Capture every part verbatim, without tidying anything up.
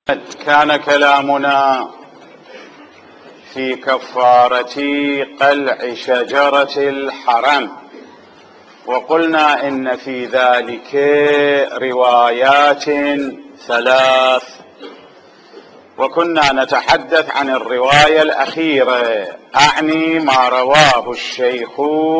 كان كلامنا في كفارة قلع شجرة الحرم، وقلنا إن في ذلك روايات ثلاث، وكنا نتحدث عن الرواية الأخيرة، أعني ما رواه الشيخ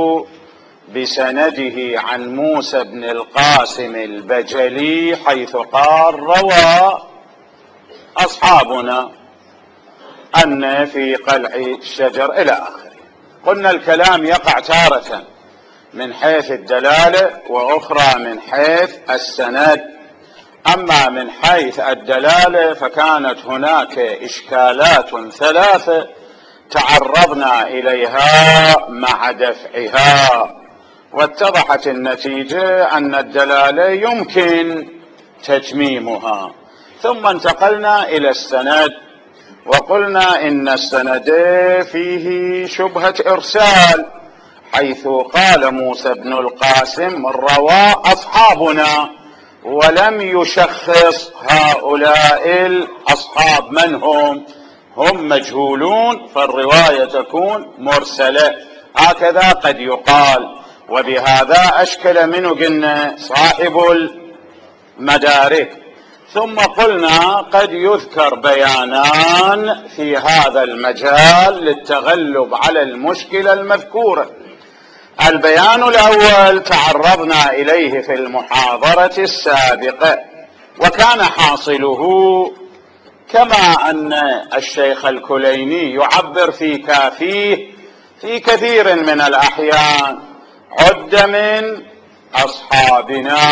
بسنده عن موسى بن القاسم البجلي، حيث قال روى أصحابنا أن في قلع الشجر إلى آخره. قلنا الكلام يقع تارة من حيث الدلالة وأخرى من حيث السند. أما من حيث الدلالة فكانت هناك إشكالات ثلاثة تعرضنا إليها مع دفعها، واتضحت النتيجة أن الدلالة يمكن تتميمها. ثم انتقلنا إلى السند، وقلنا إن السند فيه شبهة إرسال، حيث قال موسى بن القاسم روى أصحابنا، ولم يشخص هؤلاء الأصحاب من هم، هم مجهولون، فالرواية تكون مرسلة، هكذا قد يقال. وبهذا أشكل منه قلنا صاحب المدارك. ثم قلنا قد يذكر بيانان في هذا المجال للتغلب على المشكلة المذكورة. البيان الأول تعرضنا إليه في المحاضرة السابقة، وكان حاصله كما أن الشيخ الكليني يعبر في كافيه في كثير من الأحيان عد من أصحابنا،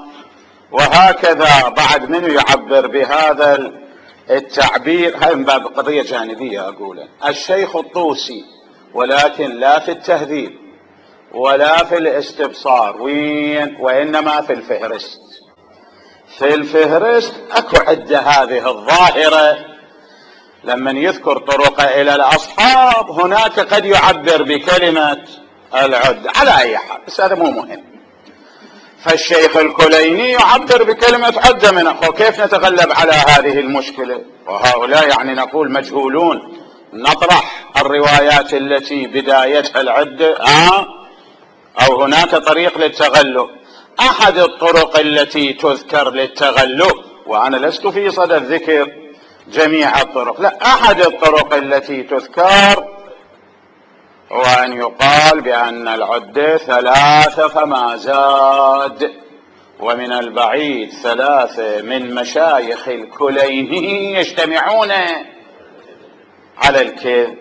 وهكذا بعد منه يعبر بهذا التعبير. هذا من باب قضية جانبية أقوله. الشيخ الطوسي، ولكن لا في التهذيب ولا في الاستبصار، وين وإنما في الفهرست. في الفهرست أكو عدة هذه الظاهرة، لمن يذكر طرق إلى الأصحاب هناك قد يعبر بكلمة العد على أي حال، بس هذا مو مهم. فالشيخ الكليني يعبر بكلمة عد من أخوه. كيف نتغلب على هذه المشكلة؟ وهؤلاء يعني نقول مجهولون، نطرح الروايات التي بدايتها العدة آه أو هناك طريق للتغلب. أحد الطرق التي تذكر للتغلب، وأنا لست في صدد ذكر جميع الطرق، لا، أحد الطرق التي تذكر هو أن يقال بأن العدة ثلاثة فما زاد، ومن البعيد ثلاثة من مشايخ الكليني يجتمعون على الكذب.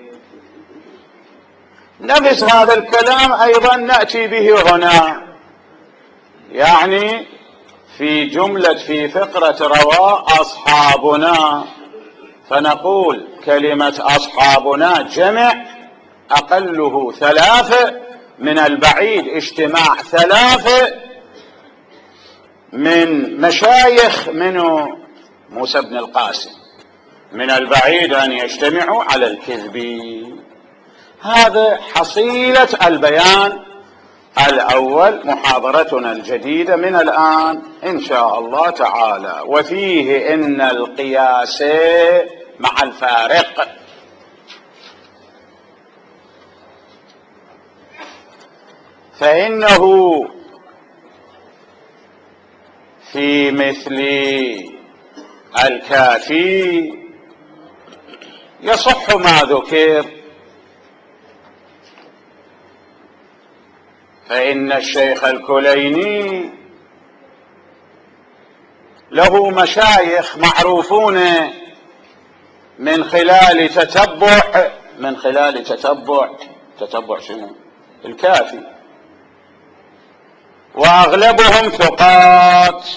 نفس هذا الكلام أيضا نأتي به هنا، يعني في جملة في فقرة روى أصحابنا، فنقول كلمة أصحابنا جمع أقله ثلاثة، من البعيد اجتماع ثلاثة من مشايخ منه موسى بن القاسم، من البعيد أن يجتمعوا على الكذب. هذا حصيلة البيان الأول، محاضرتنا الجديدة من الآن إن شاء الله تعالى. وفيه إن القياس مع الفارق، فإنه في مثل الكافي يصح ما ذكر، فإن الشيخ الكليني له مشايخ معروفون من خلال تتبع من خلال تتبع تتبع شنو؟ الكافي، وأغلبهم ثقات،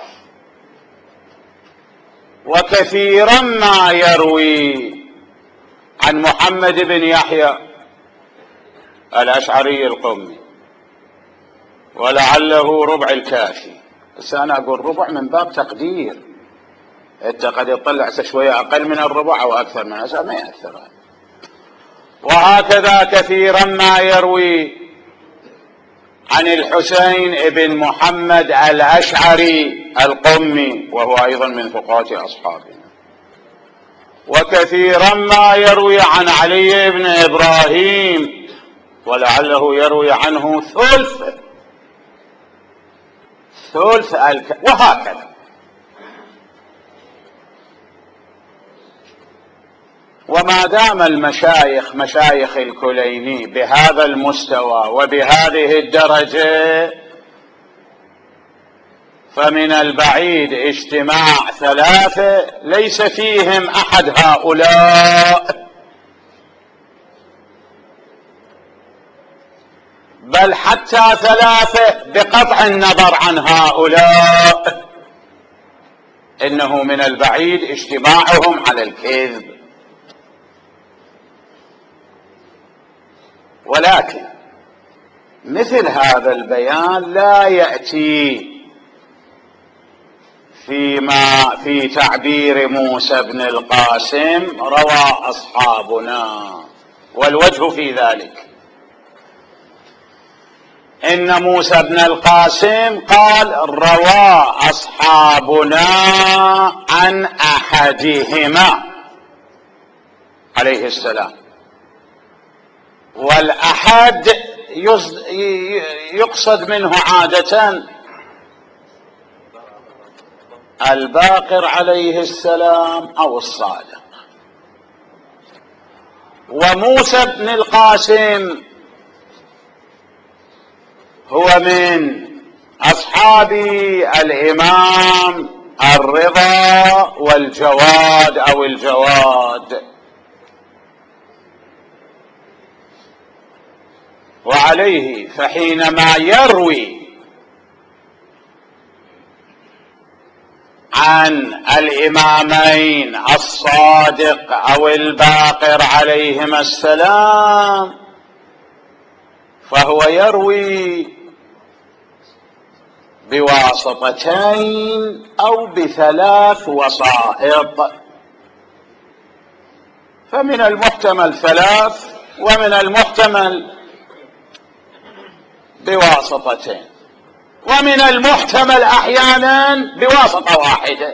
وكثيرا ما يروي عن محمد بن يحيى الأشعري القمي، ولعله ربع الكافي. بس أنا أقول ربع من باب تقدير، أنت قد يطلع شوية أقل من الربع أو أكثر من هذا ما يأثر. وهكذا كثيرا ما يروي عن الحسين بن محمد الأشعري القمي، وهو أيضا من ثقات أصحابنا. وكثيرا ما يروي عن علي بن إبراهيم، ولعله يروي عنه ثلث ثلث الك... وهكذا. وما دام المشايخ مشايخ الكليني بهذا المستوى وبهذه الدرجة، فمن البعيد اجتماع ثلاثة ليس فيهم أحد هؤلاء، بل حتى ثلاثة بقطع النظر عن هؤلاء إنه من البعيد اجتماعهم على الكذب. ولكن مثل هذا البيان لا يأتي فيما في تعبير موسى بن القاسم روى أصحابنا. والوجه في ذلك إن موسى بن القاسم قال روى أصحابنا عن أحدهما عليه السلام، والأحد يقصد منه عادة الباقر عليه السلام أو الصادق. وموسى بن القاسم هو من أصحاب الإمام الرضا والجواد أو الجواد، وعليه فحينما يروي عن الإمامين الصادق أو الباقر عليهما السلام فهو يروي بواسطتين أو بثلاث وسائط، فمن المحتمل ثلاث ومن المحتمل بواسطتين ومن المحتمل أحيانا بواسطة واحدة.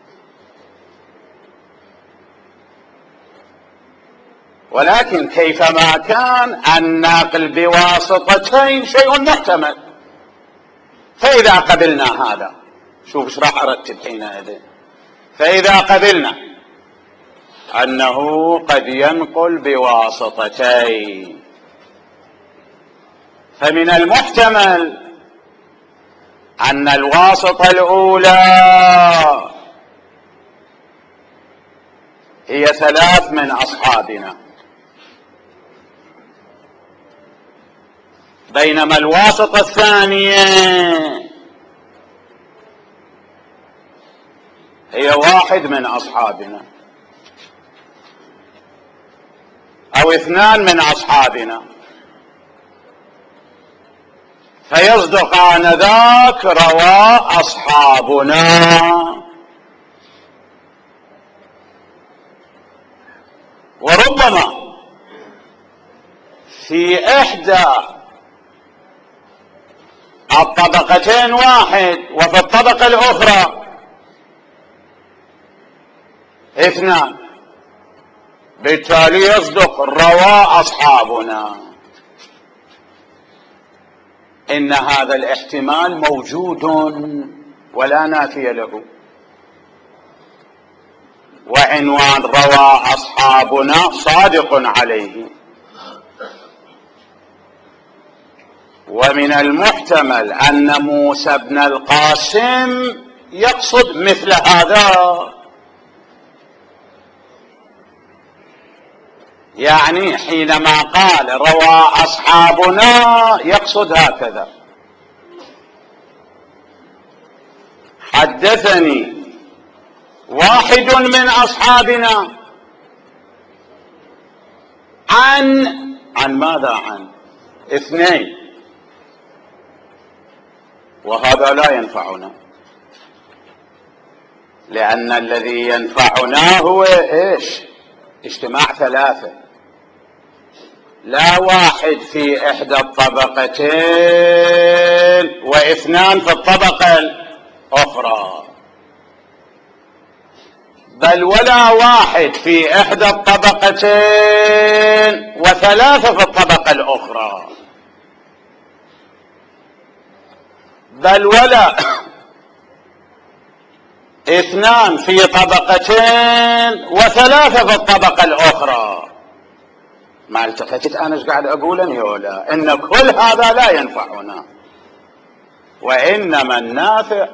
ولكن كيفما كان الناقل بواسطتين شيء محتمل، فإذا قبلنا هذا شوف ايش راح أرتب حينئذ. فإذا قبلنا أنه قد ينقل بواسطتين، فمن المحتمل أن الواسطة الأولى هي ثلاث من أصحابنا، بينما الواسطة الثانية هي واحد من أصحابنا أو اثنان من أصحابنا، فيصدق آنذاك روى أصحابنا. وربما في إحدى الطبقتين واحد وفي الطبقة الأخرى اثنان، بالتالي يصدق روى أصحابنا. إن هذا الاحتمال موجود ولا نافي له، وعنوان روى أصحابنا صادق عليه. ومن المحتمل أن موسى بن القاسم يقصد مثل هذا، يعني حينما قال روى أصحابنا يقصد هكذا: حدثني واحد من أصحابنا عن عن ماذا؟ عن اثنين، وهذا لا ينفعنا، لأن الذي ينفعنا هو إيش؟ اجتماع ثلاثة، لا واحد في إحدى الطبقتين واثنان في الطبقة الأخرى. بل ولا واحد في إحدى الطبقتين وثلاثة في الطبقة الأخرى، بل ولا اثنان في طبقتين وثلاثة في الطبقة الأخرى. ما التفتت أنا ايش قاعد أقول ولا إن كل هذا لا ينفعنا، وإنما النافع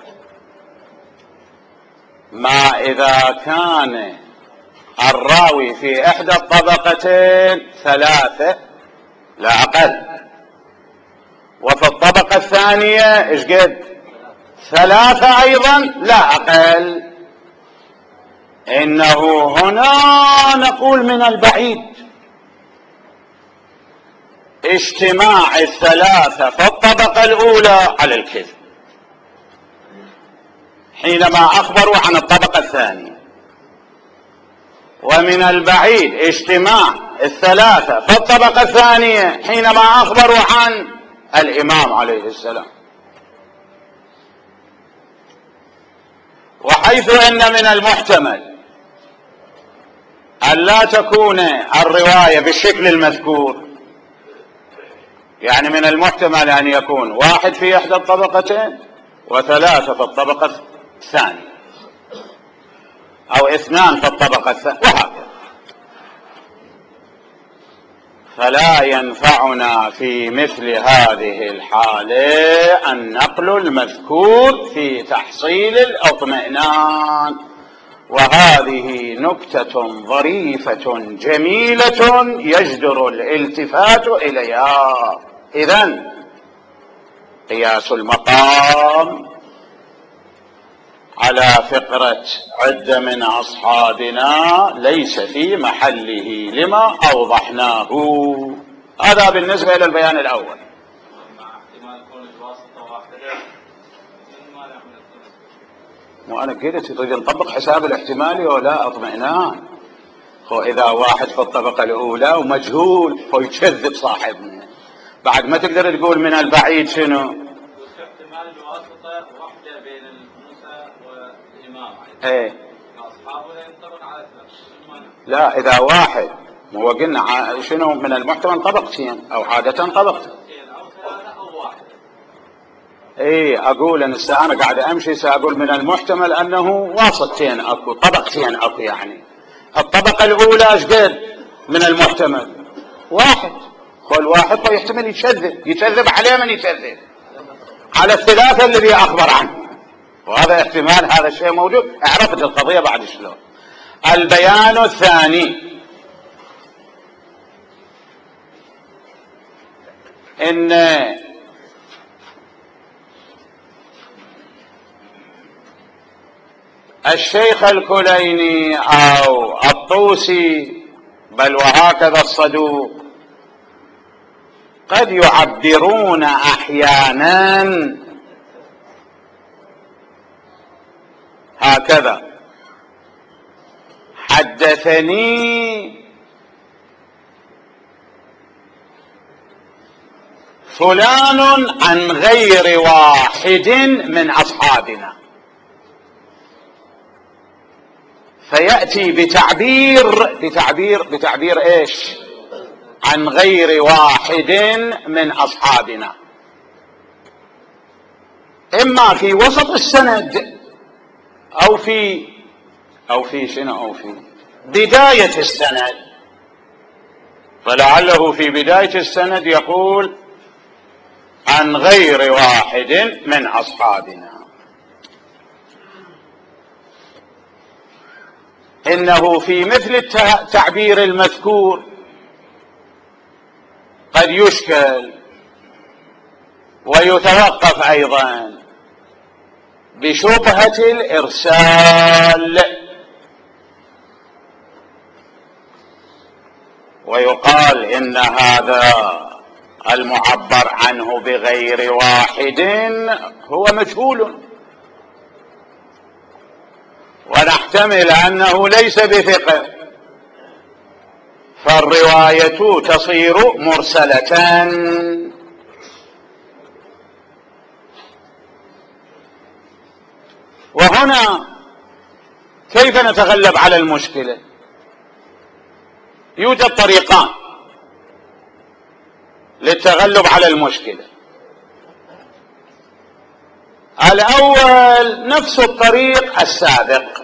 ما إذا كان الراوي في إحدى الطبقتين ثلاثة لا أقل، وفي الطبقة الثانية إيش قد ثلاثة أيضا لا أقل. إنه هنا نقول من البعيد اجتماع الثلاثة في الطبقة الأولى على الكذب حينما أخبروا عن الطبقة الثانية، ومن البعيد اجتماع الثلاثة في الطبقة الثانية حينما أخبروا عن الإمام عليه السلام. وحيث أن من المحتمل أن لا تكون الرواية بالشكل المذكور، يعني من المحتمل أن يكون واحد في إحدى الطبقتين وثلاثة في الطبقة الثانية، أو اثنان في الطبقة الثانية، وهكذا. فلا ينفعنا في مثل هذه الحالة النقل المذكور في تحصيل الاطمئنان، وهذه نكتة ظريفة جميلة يجدر الالتفات إليها. إذن قياس المقام على فقرة عدة من أصحابنا ليس في محله لما أوضحناه. هذا بالنسبة إلى البيان الأول. وأنا قلت تريد نطبق حساب الاحتمالي ولا اطمئنان. هو إذا واحد في الطبقة الأولى ومجهول هو يكذب صاحبنا، بعد ما تقدر تقول من البعيد شنو؟ احتمال الواسطة واحدة بين موسى والإمام ايه أصحابه ينطبق على ثلاثة. لا، إذا واحد هو قلنا شنو من المحتمل طبقتين أو عادة طبقتين أو ثلاثة أو واحد. ايه اقول ان انا قاعد امشي ساقول من المحتمل انه واسطتين اكو طبقتين اكو، يعني الطبقة الاولى ايش قد من المحتمل واحد، كل واحد يحتمل يكذب يكذب عليه من يكذب على الثلاثة الذي اخبر عنه، وهذا احتمال هذا الشيء موجود. عرفت القضية بعد شلون. البيان الثاني ان الشيخ الكليني او الطوسي بل وهكذا الصدوق قد يعبرون احيانا هكذا: حدثني فلان عن غير واحد من اصحابنا، فيأتي بتعبير بتعبير بتعبير ايش؟ عن غير واحد من اصحابنا، اما في وسط السند او في او في شنو او في بداية السند. فلعله في بداية السند يقول عن غير واحد من اصحابنا. انه في مثل التعبير المذكور قد يشكل ويتوقف ايضا بشبهة الارسال، ويقال ان هذا المعبر عنه بغير واحد هو مجهول، ونحتمل انه ليس بثقة، فالرواية تصير مرسلة. وهنا كيف نتغلب على المشكلة؟ يوجد طريقان للتغلب على المشكلة. الأول نفس الطريق السابق،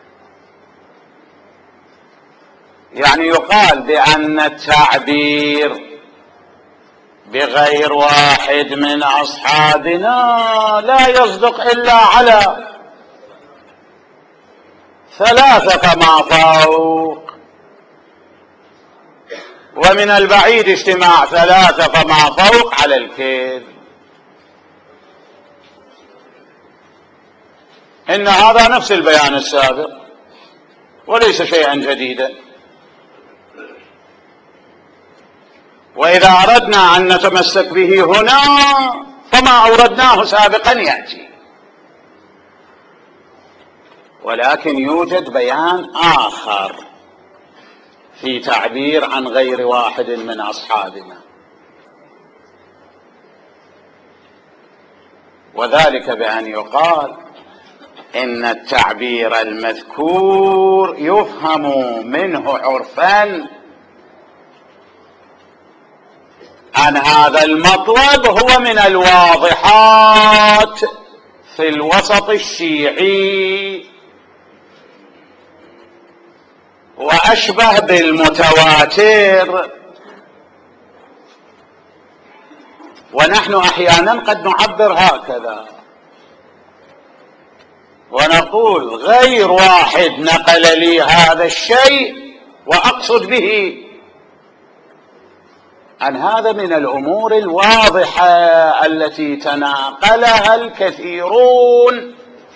يعني يقال بأن التعبير بغير واحد من أصحابنا لا يصدق إلا على ثلاثة فما فوق، ومن البعيد اجتماع ثلاثة فما فوق على الكذب. إن هذا نفس البيان السابق وليس شيئا جديدا، وإذا أردنا أن نتمسك به هنا فما أوردناه سابقا يأتي. ولكن يوجد بيان آخر في تعبير عن غير واحد من أصحابنا، وذلك بأن يقال إن التعبير المذكور يفهم منه عرفا أن هذا المطلب هو من الواضحات في الوسط الشيعي وأشبه بالمتواتر. ونحن أحيانا قد نعبر هكذا ونقول غير واحد نقل لي هذا الشيء، وأقصد به أن هذا من الأمور الواضحة التي تناقلها الكثيرون،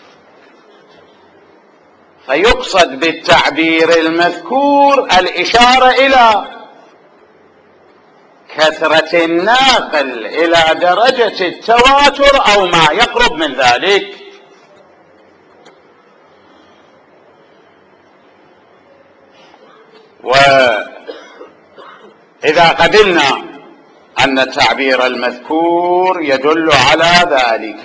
فيقصد بالتعبير المذكور الإشارة إلى كثرة الناقل إلى درجة التواتر أو ما يقرب من ذلك. وإذا قبلنا أن التعبير المذكور يدل على ذلك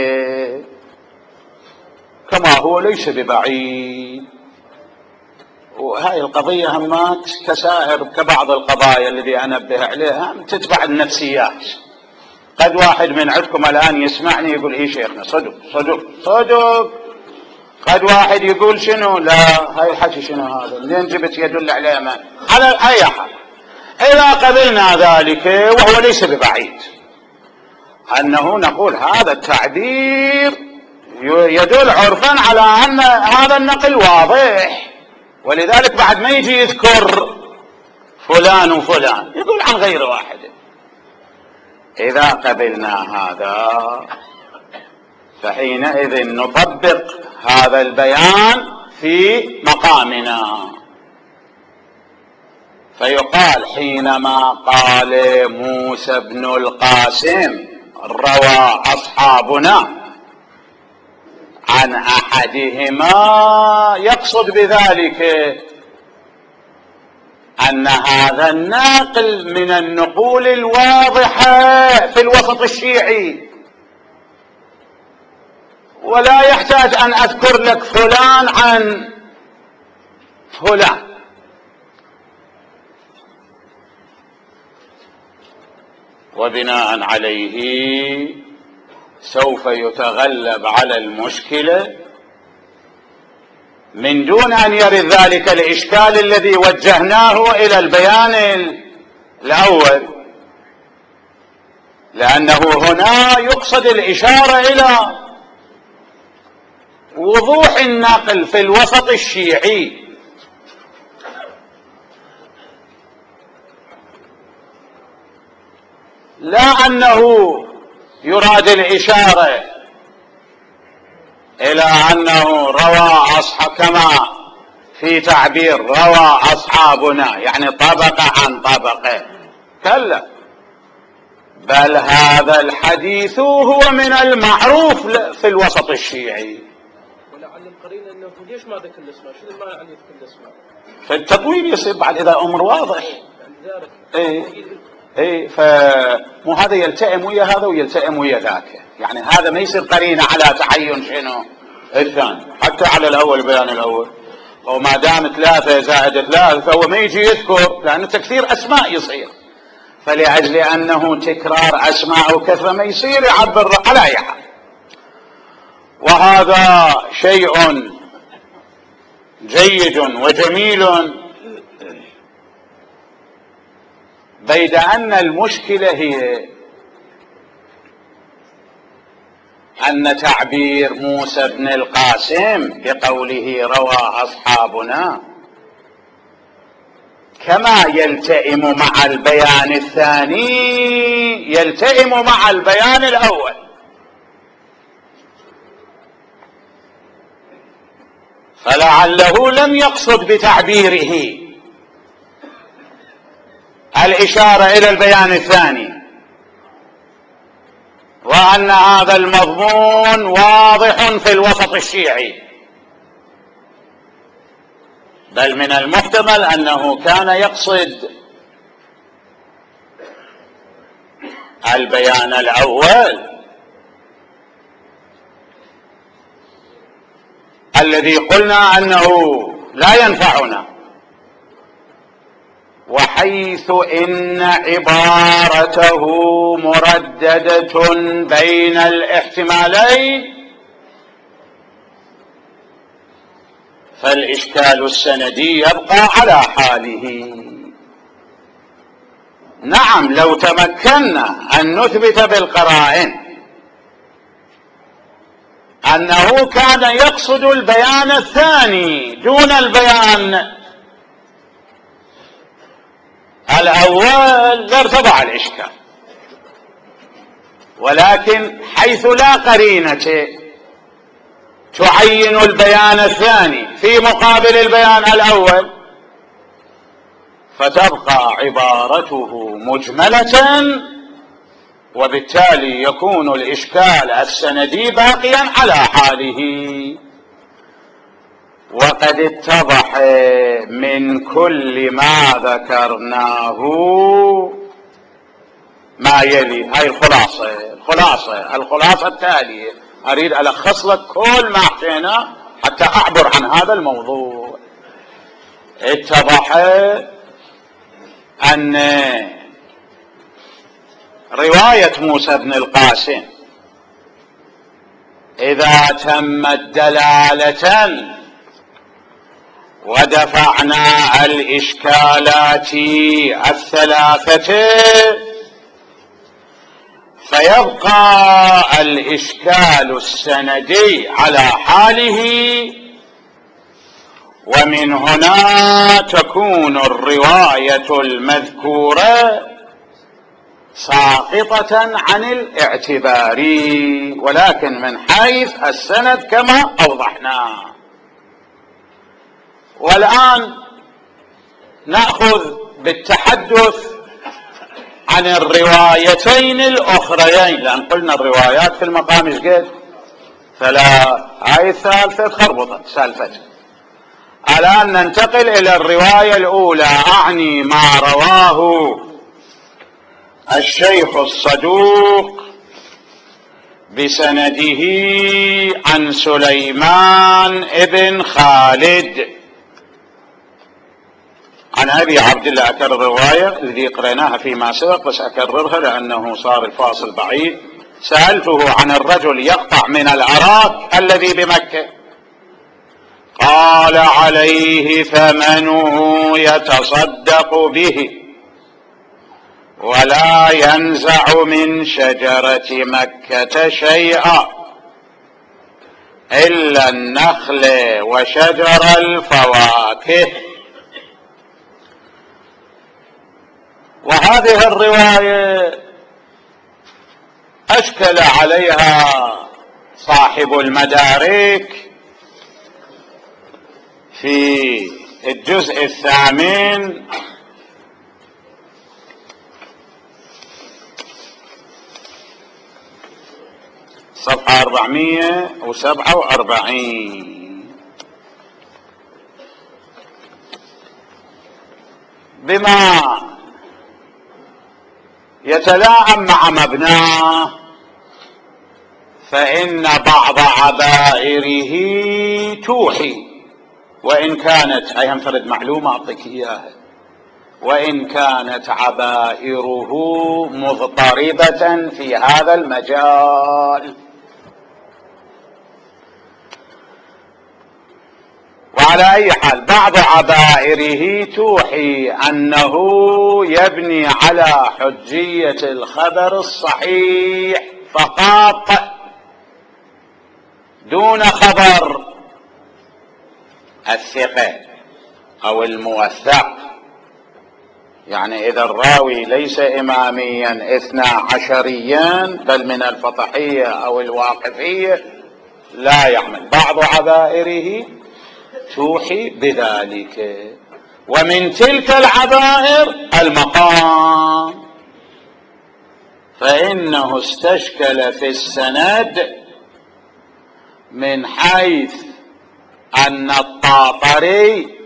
كما هو ليس ببعيد، وهذه القضية همات كسائر كبعض القضايا الذي أنبه عليها تتبع النفسيات. قد واحد من عندكم الآن يسمعني يقول إيه شيخنا صدق صدق صدق، قد واحد يقول شنو لا هاي الحكي شنو هذا منين جبت يدل عليه ما على أي حال. إذا قبلنا ذلك وهو ليس ببعيد أنه نقول هذا التعبير يدل عرفا على أن هذا النقل واضح، ولذلك بعد ما يجي يذكر فلان وفلان يقول عن غير واحد. إذا قبلنا هذا فحينئذ نطبق هذا البيان في مقامنا، فيقال حينما قال موسى بن القاسم روى أصحابنا عن أحدهما يقصد بذلك أن هذا الناقل من النقول الواضحة في الوسط الشيعي، ولا يحتاج أن أذكر لك فلان عن فلان. وبناء عليه سوف يتغلب على المشكلة من دون أن يرد ذلك الإشكال الذي وجهناه إلى البيان الأول، لأنه هنا يقصد الإشارة إلى وضوح النقل في الوسط الشيعي، لا أنه يراد الإشارة إلى أنه روى أصحاب كما في تعبير روى أصحابنا يعني طبقة عن طبقة، كلا، بل هذا الحديث هو من المعروف في الوسط الشيعي. ولعل القرينة أنه ليش ما ذكر الاسماء؟ شنو المانع أن يذكر الاسماء؟ في التطويل يصير بعد إذا أمر واضح. يعني ذلك إيه إيه فمو هذا يلتئم ويا هذا ويلتئم ويا ذاك، يعني هذا ما يصير قرينة على تعين شنو الثاني، حتى على الأول بيان الأول وما دام ثلاثة زائد ثلاثة فهو ما يجي يذكر، لأنه تكثير أسماء يصير، فلأجل أنه تكرار أسماء وكثرة ما يصير يعبر على أي حال. وهذا شيء جيد وجميل، بيد أن المشكلة هي أن تعبير موسى بن القاسم بقوله روى أصحابنا كما يلتئم مع البيان الثاني يلتئم مع البيان الأول. فلعله لم يقصد بتعبيره الإشارة إلى البيان الثاني، وأن هذا المضمون واضح في الوسط الشيعي، بل من المحتمل أنه كان يقصد البيان الأول الذي قلنا أنه لا ينفعنا، وحيث إن عبارته مرددة بين الاحتمالين فالإشكال السندي يبقى على حاله. نعم، لو تمكنا أن نثبت بالقرائن أنه كان يقصد البيان الثاني دون البيان الأول لارتفع الإشكال، ولكن حيث لا قرينة تعين البيان الثاني في مقابل البيان الأول فتبقى عبارته مجملة، وبالتالي يكون الإشكال السندي باقيا على حاله. وقد اتضح من كل ما ذكرناه ما يلي. هاي الخلاصة الخلاصة الخلاصة التالية، أريد ألخص لك كل ما حكينا حتى أعبر عن هذا الموضوع. اتضح أن رواية موسى بن القاسم إذا تمت دلالة ودفعنا الإشكالات الثلاثة فيبقى الإشكال السندي على حاله، ومن هنا تكون الرواية المذكورة ساقطة عن الاعتبار، ولكن من حيث السند كما أوضحنا. والآن نأخذ بالتحدث عن الروايتين الأخريين، لأن قلنا الروايات في المقام ايش قد؟ فلا هاي الثالثة خربطت سالفتها. الآن ننتقل إلى الرواية الأولى، أعني ما رواه الشيخ الصدوق بسنده عن سليمان ابن خالد عن أبي عبد الله. أكرر الرواية الذي قرأناها فيما سبق بس أكررها لأنه صار الفاصل بعيد. سألته عن الرجل يقطع من العراك الذي بمكة، قال عليه ثمنه يتصدق به ولا ينزع من شجرة مكة شيئا إلا النخل وشجر الفواكه. وهذه الرواية أشكل عليها صاحب المدارك في الجزء الثامن صفحة أربعمائة وسبعة وأربعين بما يتلائم مع مبناه، فإن بعض عبائره توحي وإن كانت، هي انفرد معلومة أعطيك إياها، وإن كانت عبائره مضطربة في هذا المجال. وعلى أي حال بعض عبائره توحي أنه يبني على حجية الخبر الصحيح فقط دون خبر الثقة أو الموثق. يعني إذا الراوي ليس إماميا اثنا عشريا بل من الفطحية أو الواقفية لا يعمل. بعض عبائره توحي بذلك. ومن تلك العبائر المقام، فإنه استشكل في السند من حيث أن الطاطري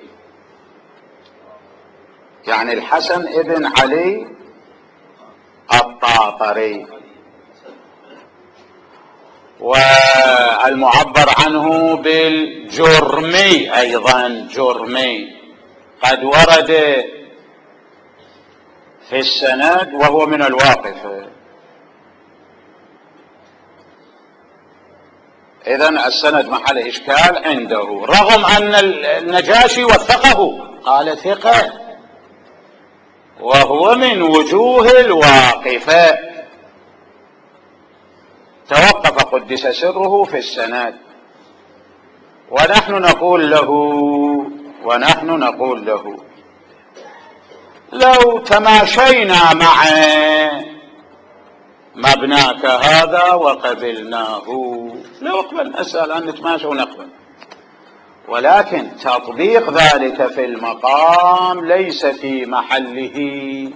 يعني الحسن ابن علي الطاطري والمعبر عنه بالجرمي أيضا جرمي قد ورد في السند وهو من الواقفة. إذن السند محل إشكال عنده، رغم أن النجاشي وثقه قال ثقة وهو من وجوه الواقفة، توقف قدس سره في السند. ونحن نقول له ونحن نقول له لو تماشينا مع مبناك هذا وقبلناه، لو اقبل نسأل أن نتماشى ونقبل، ولكن تطبيق ذلك في المقام ليس في محله،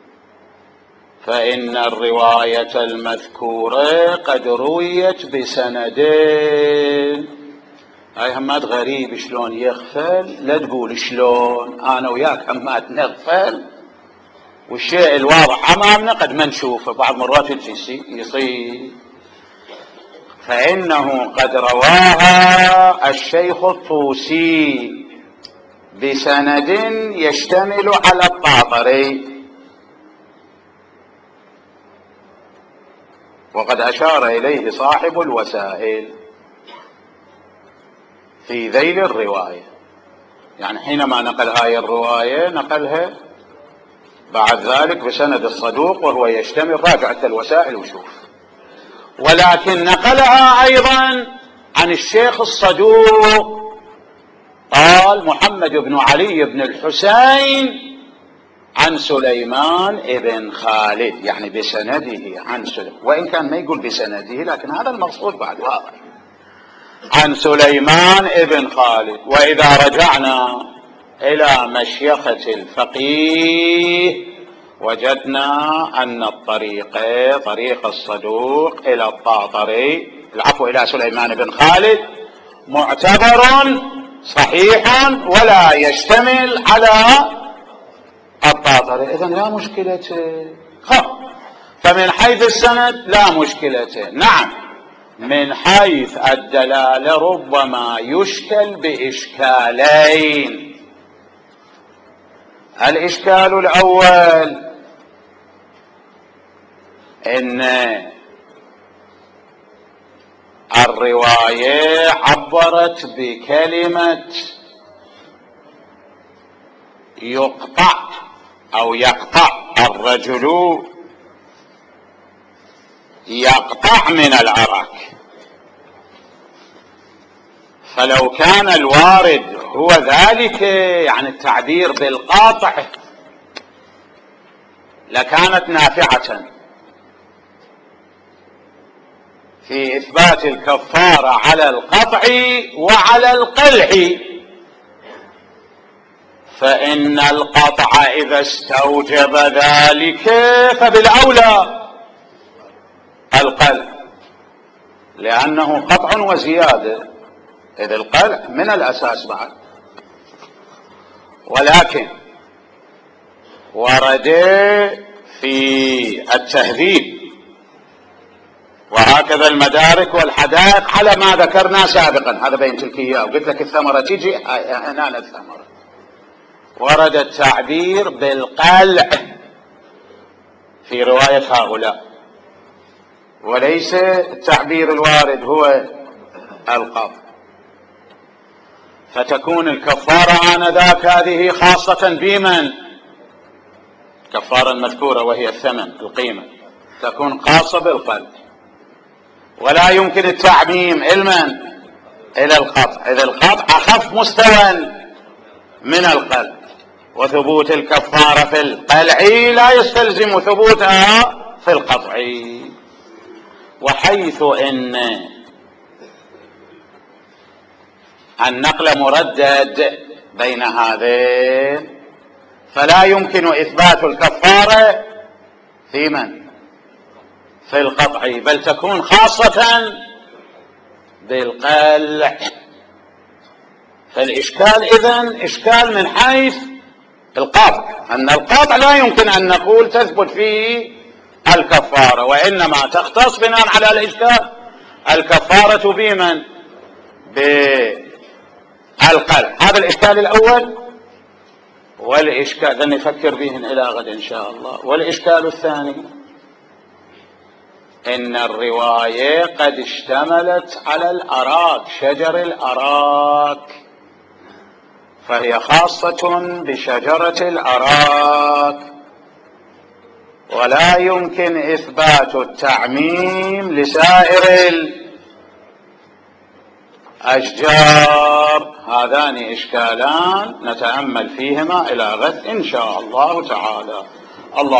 فإن الرواية المذكورة قد رويت بسندين. هاي همات غريب شلون يغفل، لا تقول شلون، أنا وياك همات نغفل والشيء الواضح أمامنا قد ما نشوفه، بعض مرات يصير. فإنه قد رواها الشيخ الطوسي بسند يشتمل على الطاطري، وقد أشار إليه صاحب الوسائل في ذيل الرواية. يعني حينما نقل هاي الرواية نقلها بعد ذلك بسند الصدوق وهو يشتمل، راجعت الوسائل وشوف. ولكن نقلها أيضا عن الشيخ الصدوق، قال محمد بن علي بن الحسين عن سليمان ابن خالد، يعني بسنده عن سليمان، وإن كان ما يقول بسنده لكن هذا المقصود بعد واضح، عن سليمان ابن خالد. وإذا رجعنا إلى مشيخة الفقيه وجدنا أن الطريق طريق الصدوق إلى الطاطري، العفو إلى سليمان بن خالد، معتبر صحيح ولا يشتمل على الطاطري. إذن لا مشكلة. فمن حيث السند لا مشكلة. نعم، من حيث الدلالة ربما يشكل بإشكالين. الإشكال الأول إن الرواية عبرت بكلمة يقطع أو يقطع، الرجل يقطع من العرق، فلو كان الوارد هو ذلك يعني التعبير بالقاطع لكانت نافعة في إثبات الكفارة على القطع وعلى القلع. فإن القطع إذا استوجب ذلك فبالأولى القلع، لأنه قطع وزيادة، إذ القلع من الأساس بعد. ولكن ورد في التهذيب، وهذا وهكذا المدارك والحدائق على ما ذكرنا سابقا. هذا بينت لك اياه وقلت لك الثمرة تجي هنا الثمرة. ورد التعبير بالقلع في رواية هؤلاء، وليس التعبير الوارد هو القطع، فتكون الكفارة آنذاك هذه خاصة بمن؟ الكفارة المذكورة وهي الثمن القيمة تكون خاصة بالقلع، ولا يمكن التعميم المن إلى القطع، إذا القطع أخف مستوى من القلع، وثبوت الكفارة في القلع لا يستلزم ثبوتها في القطع. وحيث إن النقل مردد بين هذين فلا يمكن إثبات الكفارة في من؟ في القطع، بل تكون خاصة بالقلع. فالإشكال إذن إشكال من حيث القطع، أن القطع لا يمكن أن نقول تثبت فيه الكفارة، وإنما تختص بناء على الإشكال الكفارة بمن؟ بالقلع. هذا الإشكال الأول. والإشكال ذا نفكر به إلى غد إن شاء الله. والإشكال الثاني إن الرواية قد اشتملت على الأراك، شجر الأراك، فهي خاصة بشجرة الأراك، ولا يمكن إثبات التعميم لسائر الأشجار. هذان إشكالان نتأمل فيهما إلى غد إن شاء الله تعالى. الله